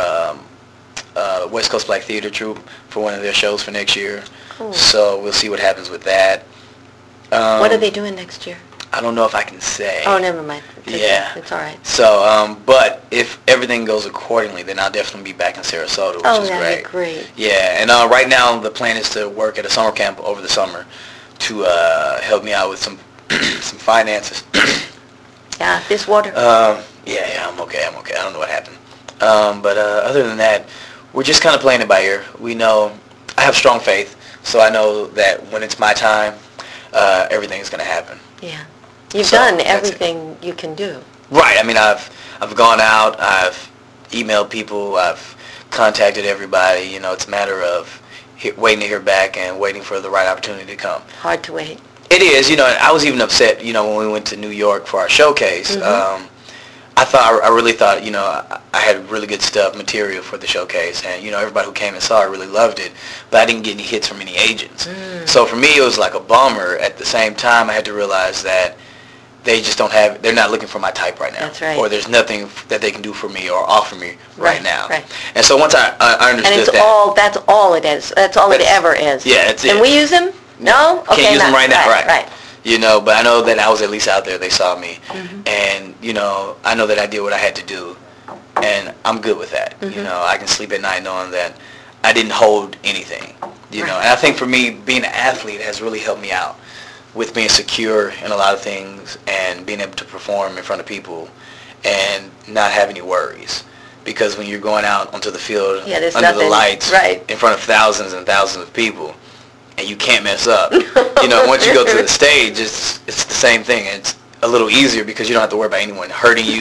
West Coast Black Theater Troupe for one of their shows for next year. Cool. So we'll see what happens with that. What are they doing next year? I don't know if I can say. Oh, never mind. It's all right. So, but if everything goes accordingly, then I'll definitely be back in Sarasota, which is that'd great. Be great. Yeah, and right now the plan is to work at a summer camp over the summer to help me out with some some finances. Yeah, this water. Yeah, I'm okay. I don't know what happened. But other than that, we're just kind of playing it by ear. We know, I have strong faith, so I know that when it's my time, everything's going to happen. Yeah. You've done everything you can do. Right. I mean, I've gone out, I've emailed people, I've contacted everybody. It's a matter of waiting to hear back and waiting for the right opportunity to come. Hard to wait. It is. I was even upset, when we went to New York for our showcase. I really thought, I had really good material for the showcase, and, everybody who came and saw it really loved it, but I didn't get any hits from any agents. So for me, it was like a bummer. At the same time, I had to realize that they just they're not looking for my type right now. That's right. Or there's nothing that they can do for me or offer me right now. Right. And so once I understood and that's all it is. That's all it ever is. Yeah, that's it. Can we use them? No? Okay, can't use them right now. Right. But I know that I was at least out there. They saw me. And, I know that I did what I had to do. And I'm good with that. I can sleep at night knowing that I didn't hold anything. And I think for me, being an athlete has really helped me out with being secure in a lot of things and being able to perform in front of people and not have any worries. Because when you're going out onto the field under the lights in front of thousands and thousands of people, and you can't mess up. Once you go to the stage, it's the same thing. It's a little easier because you don't have to worry about anyone hurting you,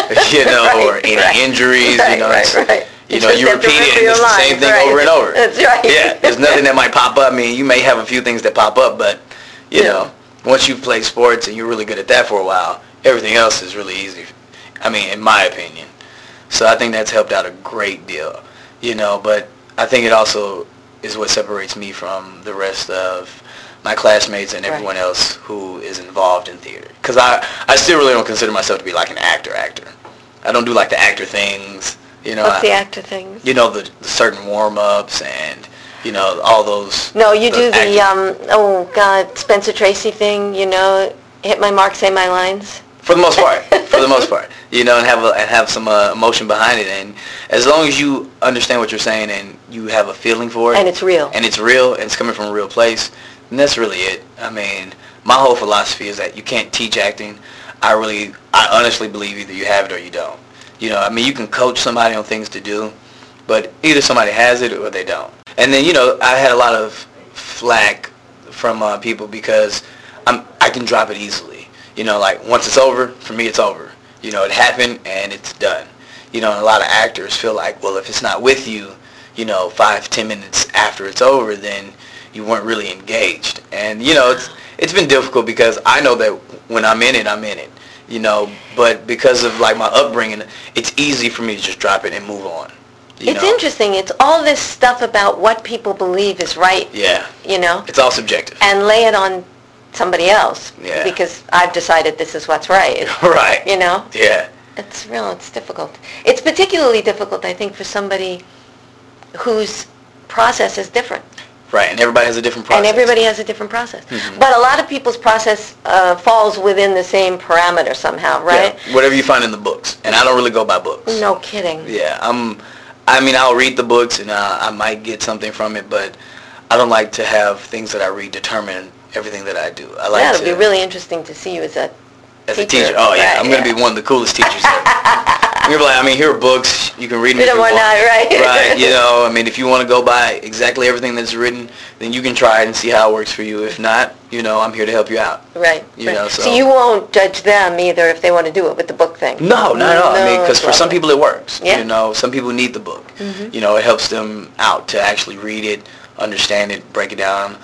or any injuries. You repeat it, and it's the same thing over and over. That's right. Yeah, there's nothing that might pop up. I mean, you may have a few things that pop up, but, once you've played sports and you're really good at that for a while, everything else is really easy. I mean, in my opinion. So I think that's helped out a great deal, but I think it also is what separates me from the rest of my classmates and everyone else who is involved in theater. Because I still really don't consider myself to be like an actor. I don't do like the actor things. What's the actor things? The certain warm-ups and, all those. No, you do the, Spencer Tracy thing, hit my mark, say my lines. For the most part. And have some emotion behind it. And as long as you understand what you're saying and you have a feeling for it. And it's real. And it's coming from a real place, then that's really it. I mean, my whole philosophy is that you can't teach acting. I honestly believe either you have it or you don't. You can coach somebody on things to do, but either somebody has it or they don't. And then, I had a lot of flack from people because I can drop it easily. Like once it's over, for me it's over. It happened and it's done. And a lot of actors feel like, well, if it's not with you, 5-10 minutes after it's over, then you weren't really engaged. And, it's been difficult because I know that when I'm in it. But because of like my upbringing, it's easy for me to just drop it and move on. It's interesting. It's all this stuff about what people believe is right. Yeah. It's all subjective. And lay it on somebody else Yeah. because I've decided this is what's right. Right. You know? Yeah. It's difficult. It's particularly difficult, I think, for somebody whose process is different. Right, and everybody has a different process. And everybody has a different process. Mm-hmm. But a lot of people's process falls within the same parameter somehow, right? Yeah, whatever you find in the books. And I don't really go by books. No kidding. Yeah, I'll read the books and I might get something from it, but I don't like to have things that I read determine everything that I do. I like It'd be really interesting to see you as a teacher. Oh, yeah. Right, I'm going to be one of the coolest teachers ever. You're like, here are books. You can read them if you want. Right. Right, if you want to go by exactly everything that's written, then you can try it and see how it works for you. If not, I'm here to help you out. Right. So you won't judge them either if they want to do it with the book thing. No, not at all. Because for some people it works. Yeah. Some people need the book. Mm-hmm. It helps them out to actually read it, understand it, break it down,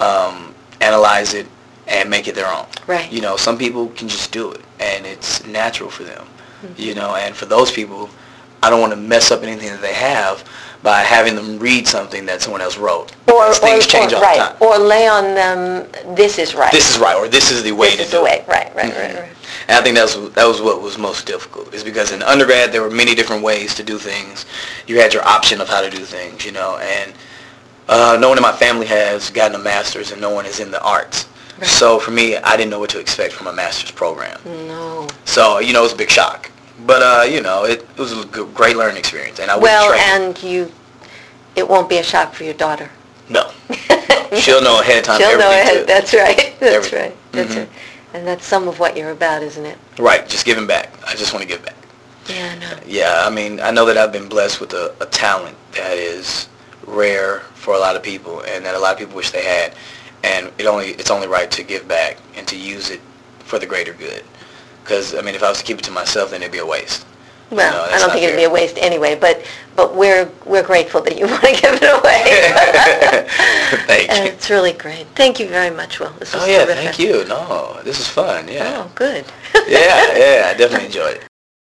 analyze it, and make it their own. Right. Some people can just do it, and it's natural for them. And for those people, I don't want to mess up anything that they have by having them read something that someone else wrote. Or things change all the time. Or lay on them, this is right. This is right, or this is the way to do it. This is the way, right. And I think that was what was most difficult, is because in undergrad there were many different ways to do things. You had your option of how to do things, and no one in my family has gotten a master's and no one is in the arts. Right. So for me, I didn't know what to expect from a master's program. No. So, it was a big shock. But, it was a great learning experience. And I wouldn't trade it. It won't be a shock for your daughter. No. She'll know ahead of time. She'll know ahead. That's right. That's everything. right. That's right. And that's some of what you're about, isn't it? Right. Just giving back. I just want to give back. Yeah, I know. Yeah, I know that I've been blessed with a talent that is rare for a lot of people and that a lot of people wish they had. And it's only right to give back and to use it for the greater good. Because, if I was to keep it to myself, then it'd be a waste. Well, I don't think it'd be a waste anyway, but we're grateful that you want to give it away. Thank you. It's really great. Thank you very much, Will. This was terrific. terrific. Thank you. No, this is fun, yeah. Oh, good. yeah, I definitely enjoyed it.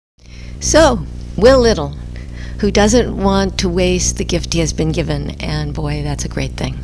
So, Will Little, who doesn't want to waste the gift he has been given, and boy, that's a great thing.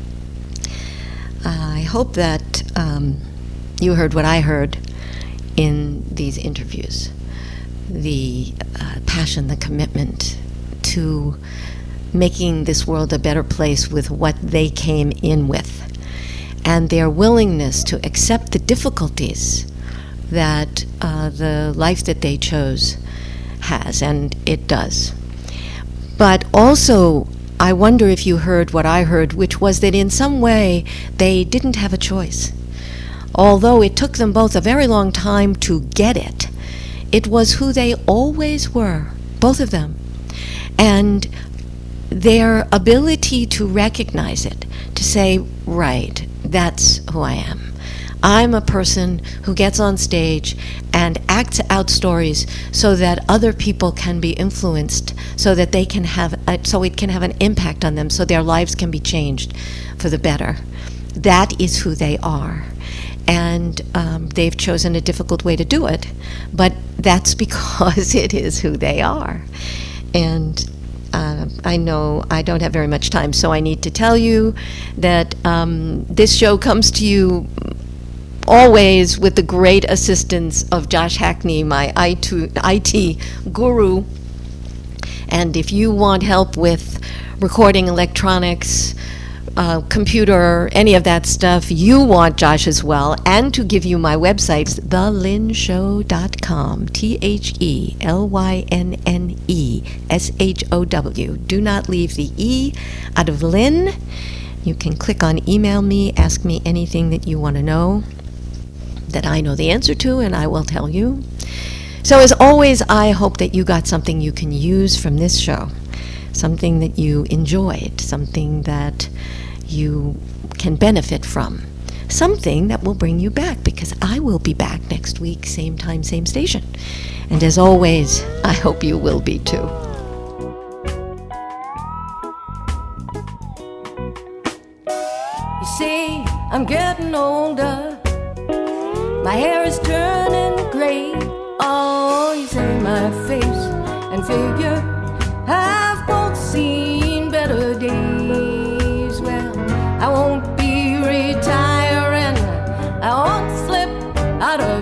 I hope that you heard what I heard in these interviews. The passion, the commitment to making this world a better place with what they came in with, and their willingness to accept the difficulties that the life that they chose has, and it does. But also, I wonder if you heard what I heard, which was that in some way they didn't have a choice. Although it took them both a very long time to get it, it was who they always were, both of them. And their ability to recognize it, to say, right, that's who I am. I'm a person who gets on stage and acts out stories so that other people can be influenced, so that they can so it can have an impact on them, so their lives can be changed for the better. That is who they are. And they've chosen a difficult way to do it, but that's because it is who they are. And I know I don't have very much time, so I need to tell you that this show comes to you always with the great assistance of Josh Hackney, my IT guru. And if you want help with recording electronics, computer, any of that stuff, you want Josh as well. And to give you my website, thelynshow.com, TheLynnESHOW. Do not leave the E out of Lynn. You can click on email me, ask me anything that you want to know that I know the answer to, and I will tell you. So as always, I hope that you got something you can use from this show, something that you enjoyed, something that you can benefit from, something that will bring you back, because I will be back next week, same time, same station. And as always, I hope you will be too. You see, I'm getting older. My hair is turning gray. Oh, you say my face and figure have both seen better days. Well, I won't be retiring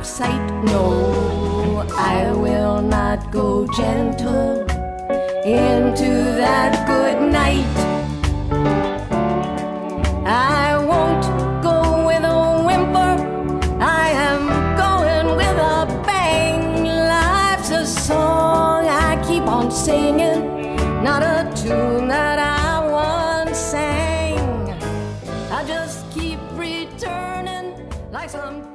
of sight. No, I will not go gentle into that good night. I won't go with a whimper, I am going with a bang. Life's a song I keep on singing, not a tune that I once sang. I just keep returning like some